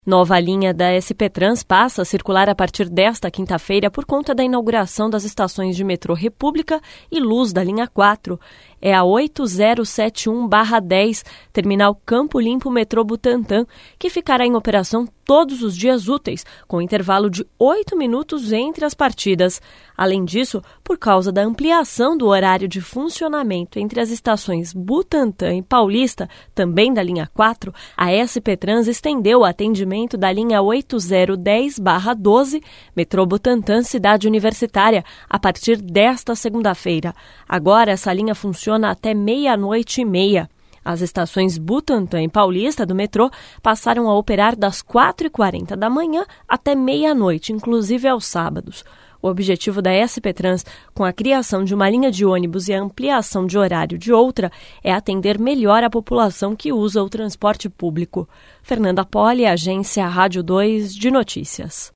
Nova linha da SP Trans passa a circular a partir desta quinta-feira por conta da inauguração das estações de metrô República e Luz da linha 4. É a 8071/10, terminal Campo Limpo Metrô Butantã, que ficará em operação todos os dias úteis, com intervalo de 8 minutos entre as partidas. Além disso, por causa da ampliação do horário de funcionamento entre as estações Butantã e Paulista, também da linha 4, a SP Trans estendeu o atendimento da linha 8010/12, metrô Butantã Cidade Universitária, a partir desta segunda-feira. Agora, essa linha funciona até 00:30. As estações Butantã e Paulista do metrô passaram a operar das 4h40 da manhã até meia-noite, inclusive aos sábados. O objetivo da SP Trans, com a criação de uma linha de ônibus e a ampliação de horário de outra, é atender melhor a população que usa o transporte público. Fernanda Poli, Agência Rádio 2 de Notícias.